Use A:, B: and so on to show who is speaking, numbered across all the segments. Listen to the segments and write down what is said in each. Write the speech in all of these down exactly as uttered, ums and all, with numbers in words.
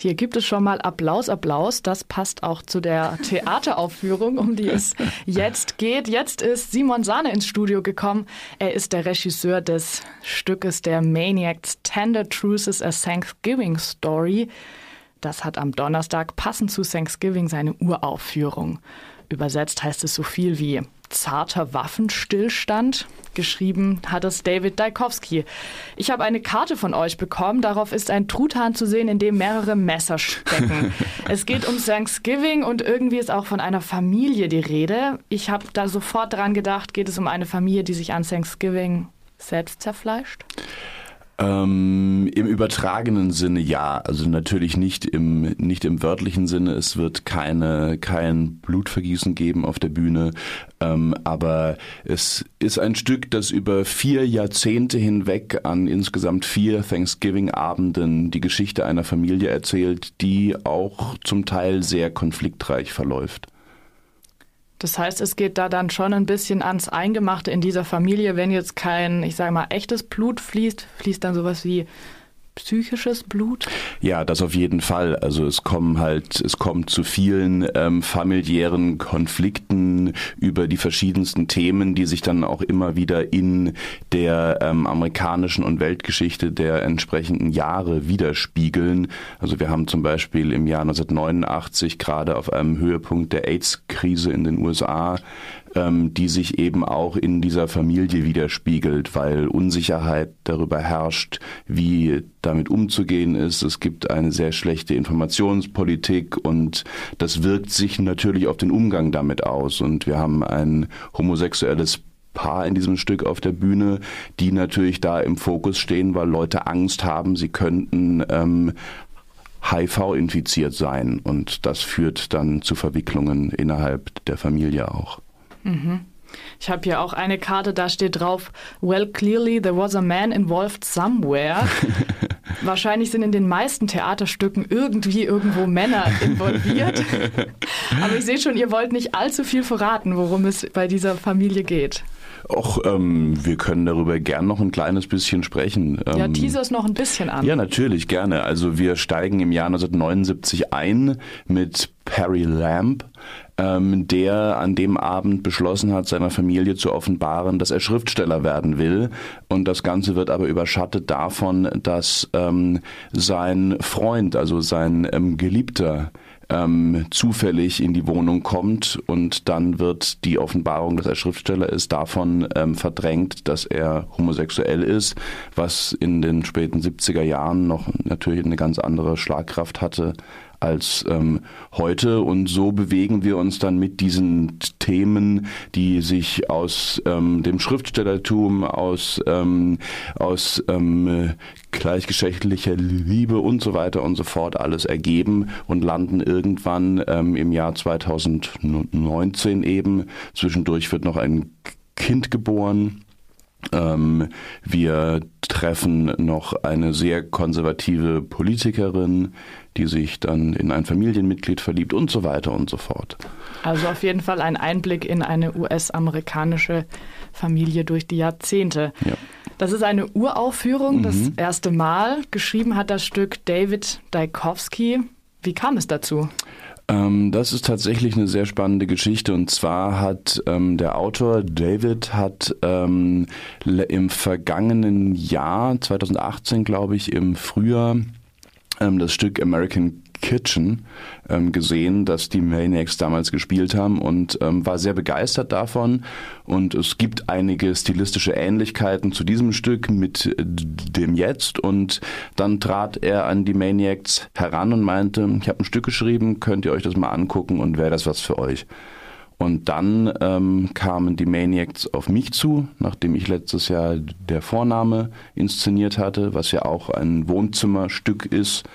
A: Hier gibt es schon mal Applaus, Applaus. Das passt auch zu der Theateraufführung, um die es jetzt geht. Jetzt ist Simon Sahne ins Studio gekommen. Er ist der Regisseur des Stückes der Maniacs Tender Truces, a Thanksgiving Story. Das hat am Donnerstag passend zu Thanksgiving seine Uraufführung. Übersetzt heißt es so viel wie zarter Waffenstillstand. Geschrieben hat es David Dajkowski. Ich habe eine Karte von euch bekommen. Darauf ist ein Truthahn zu sehen, in dem mehrere Messer stecken. Es geht um Thanksgiving und irgendwie ist auch von einer Familie die Rede. Ich habe da sofort dran gedacht, geht es um eine Familie, die sich an Thanksgiving selbst zerfleischt?
B: Ähm, im übertragenen Sinne ja, also natürlich nicht im nicht im wörtlichen Sinne. Es wird keine kein Blutvergießen geben auf der Bühne, ähm, aber es ist ein Stück, das über vier Jahrzehnte hinweg an insgesamt vier Thanksgiving-Abenden die Geschichte einer Familie erzählt, die auch zum Teil sehr konfliktreich verläuft.
A: Das heißt, es geht da dann schon ein bisschen ans Eingemachte in dieser Familie. Wenn jetzt kein, ich sage mal, echtes Blut fließt, fließt dann sowas wie psychisches Blut?
B: Ja, das auf jeden Fall. Also es kommen halt, es kommt zu vielen ähm, familiären Konflikten über die verschiedensten Themen, die sich dann auch immer wieder in der ähm, amerikanischen und Weltgeschichte der entsprechenden Jahre widerspiegeln. Also wir haben zum Beispiel im Jahr neunzehnhundertneunundachtzig gerade auf einem Höhepunkt der AIDS-Krise in den U S A, ähm, die sich eben auch in dieser Familie widerspiegelt, weil Unsicherheit darüber herrscht, wie damit umzugehen ist. Es gibt eine sehr schlechte Informationspolitik und das wirkt sich natürlich auf den Umgang damit aus. Und wir haben ein homosexuelles Paar in diesem Stück auf der Bühne, die natürlich da im Fokus stehen, weil Leute Angst haben, sie könnten ähm, H I V infiziert sein. Und das führt dann zu Verwicklungen innerhalb der Familie auch.
A: Mhm. Ich habe hier auch eine Karte, da steht drauf, well, clearly there was a man involved somewhere. Wahrscheinlich sind in den meisten Theaterstücken irgendwie irgendwo Männer involviert. Aber ich sehe schon, ihr wollt nicht allzu viel verraten, worum es bei dieser Familie geht.
B: Och, ähm, wir können darüber gern noch ein kleines bisschen sprechen. Ähm,
A: ja, teaser es noch ein bisschen an.
B: Ja, natürlich, gerne. Also wir steigen im Jahr neunzehnhundertneunundsiebzig ein mit Perry Lamb, ähm, der an dem Abend beschlossen hat, seiner Familie zu offenbaren, dass er Schriftsteller werden will. Und das Ganze wird aber überschattet davon, dass ähm, sein Freund, also sein ähm, Geliebter, Ähm, zufällig in die Wohnung kommt und dann wird die Offenbarung, dass er Schriftsteller ist, davon ähm, verdrängt, dass er homosexuell ist, was in den späten siebziger Jahren noch natürlich eine ganz andere Schlagkraft hatte als ähm, heute. Und so bewegen wir uns dann mit diesen Themen, die sich aus ähm, dem Schriftstellertum, aus, ähm, aus ähm, gleichgeschlechtlicher Liebe und so weiter und so fort alles ergeben und landen irgendwann ähm, im Jahr zweitausendneunzehn eben. Zwischendurch wird noch ein Kind geboren. Ähm, wir treffen noch eine sehr konservative Politikerin, die sich dann in ein Familienmitglied verliebt und so weiter und so fort.
A: Also auf jeden Fall ein Einblick in eine U S-amerikanische Familie durch die Jahrzehnte. Ja. Das ist eine Uraufführung, mhm. das erste Mal. Geschrieben hat das Stück David Dajkowski. Wie kam es dazu?
B: Ähm, das ist tatsächlich eine sehr spannende Geschichte und zwar hat ähm, der Autor David hat ähm, im vergangenen Jahr, zweitausendachtzehn glaube ich, im Frühjahr ähm, das Stück American Kitchen ähm, gesehen, das die Maniacs damals gespielt haben und ähm, war sehr begeistert davon und es gibt einige stilistische Ähnlichkeiten zu diesem Stück mit dem Jetzt und dann trat er an die Maniacs heran und meinte, ich habe ein Stück geschrieben, könnt ihr euch das mal angucken und wäre das was für euch? Und dann ähm, kamen die Maniacs auf mich zu, nachdem ich letztes Jahr Der Vorname inszeniert hatte, was ja auch ein Wohnzimmerstück ist.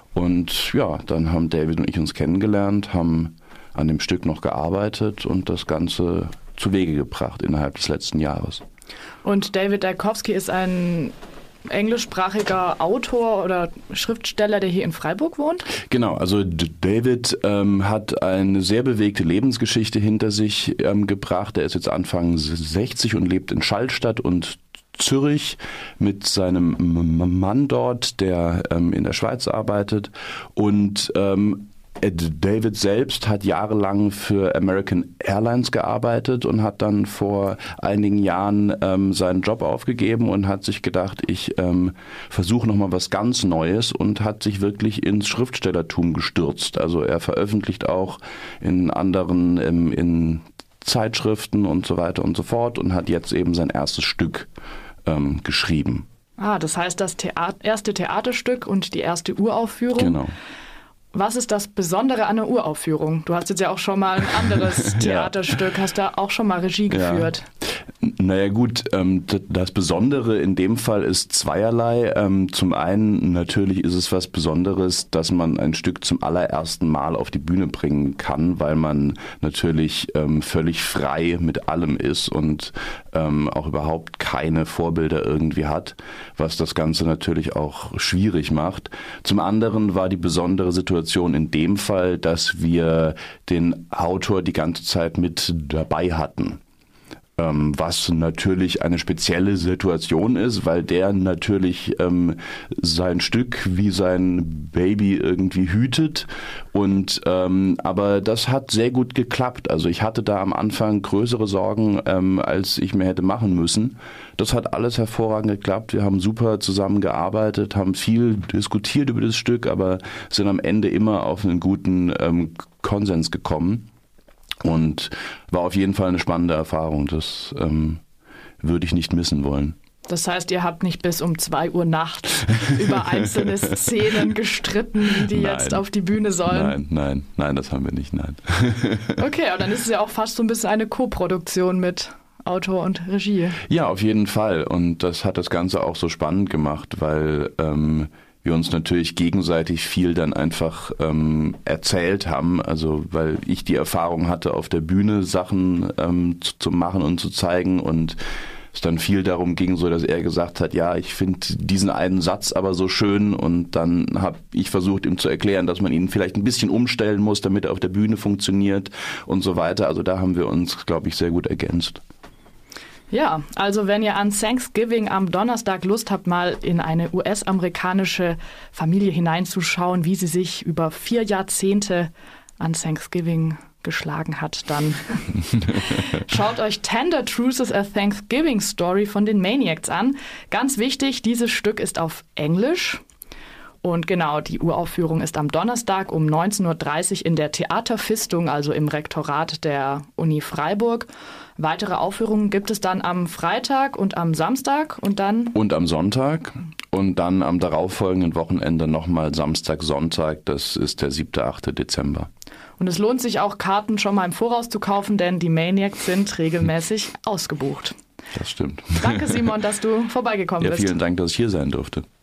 B: Und ja, dann haben David und ich uns kennengelernt, haben an dem Stück noch gearbeitet und das Ganze zu Wege gebracht innerhalb des letzten Jahres.
A: Und David Dajkowski ist ein englischsprachiger Autor oder Schriftsteller, der hier in Freiburg wohnt?
B: Genau, also David ähm, hat eine sehr bewegte Lebensgeschichte hinter sich ähm, gebracht. Er ist jetzt Anfang sechzig und lebt in Schallstatt und Zürich mit seinem Mann dort, der ähm, in der Schweiz arbeitet. Und ähm, David selbst hat jahrelang für American Airlines gearbeitet und hat dann vor einigen Jahren ähm, seinen Job aufgegeben und hat sich gedacht, ich ähm, versuche nochmal was ganz Neues und hat sich wirklich ins Schriftstellertum gestürzt. Also er veröffentlicht auch in anderen, ähm, in Zeitschriften und so weiter und so fort und hat jetzt eben sein erstes Stück ähm, geschrieben.
A: Ah, das heißt das Theat- erste Theaterstück und die erste Uraufführung.
B: Genau.
A: Was ist das Besondere an der Uraufführung? Du hast jetzt ja auch schon mal ein anderes Theaterstück, hast da auch schon mal Regie geführt.
B: Ja. Naja gut, ähm, das Besondere in dem Fall ist zweierlei. Ähm, zum einen natürlich ist es was Besonderes, dass man ein Stück zum allerersten Mal auf die Bühne bringen kann, weil man natürlich ähm, völlig frei mit allem ist und ähm, auch überhaupt keine Vorbilder irgendwie hat, was das Ganze natürlich auch schwierig macht. Zum anderen war die besondere Situation in dem Fall, dass wir den Autor die ganze Zeit mit dabei hatten. Was natürlich eine spezielle Situation ist, weil der natürlich ähm, sein Stück wie sein Baby irgendwie hütet. Und ähm, aber das hat sehr gut geklappt. Also ich hatte da am Anfang größere Sorgen, ähm, als ich mir hätte machen müssen. Das hat alles hervorragend geklappt. Wir haben super zusammengearbeitet, haben viel diskutiert über das Stück, aber sind am Ende immer auf einen guten ähm, Konsens gekommen. Und war auf jeden Fall eine spannende Erfahrung. Das ähm, würde ich nicht missen wollen.
A: Das heißt, ihr habt nicht bis um zwei Uhr nachts über einzelne Szenen gestritten, wie die nein. jetzt auf die Bühne sollen?
B: Nein, nein, nein, das haben wir nicht, nein.
A: Okay, aber dann ist es ja auch fast so ein bisschen eine Co-Produktion mit Autor und Regie.
B: Ja, auf jeden Fall. Und das hat das Ganze auch so spannend gemacht, weil ähm, wir uns natürlich gegenseitig viel dann einfach ähm, erzählt haben, also weil ich die Erfahrung hatte, auf der Bühne Sachen ähm, zu, zu machen und zu zeigen und es dann viel darum ging, so dass er gesagt hat, ja, ich finde diesen einen Satz aber so schön und dann habe ich versucht, ihm zu erklären, dass man ihn vielleicht ein bisschen umstellen muss, damit er auf der Bühne funktioniert und so weiter. Also da haben wir uns, glaube ich, sehr gut ergänzt.
A: Ja, also wenn ihr an Thanksgiving am Donnerstag Lust habt, mal in eine U S-amerikanische Familie hineinzuschauen, wie sie sich über vier Jahrzehnte an Thanksgiving geschlagen hat, dann schaut euch Tender Truces, a Thanksgiving Story von den Maniacs an. Ganz wichtig, dieses Stück ist auf Englisch. Und genau, die Uraufführung ist am Donnerstag um neunzehn Uhr dreißig in der Theaterfistung, also im Rektorat der Uni Freiburg. Weitere Aufführungen gibt es dann am Freitag und am Samstag und dann...
B: Und am Sonntag und dann am darauffolgenden Wochenende nochmal Samstag, Sonntag, das ist der siebter, achter Dezember.
A: Und es lohnt sich auch, Karten schon mal im Voraus zu kaufen, denn die Maniacs sind regelmäßig ausgebucht.
B: Das stimmt.
A: Danke, Simon, dass du vorbeigekommen
B: ja,
A: bist.
B: Vielen Dank, dass ich hier sein durfte.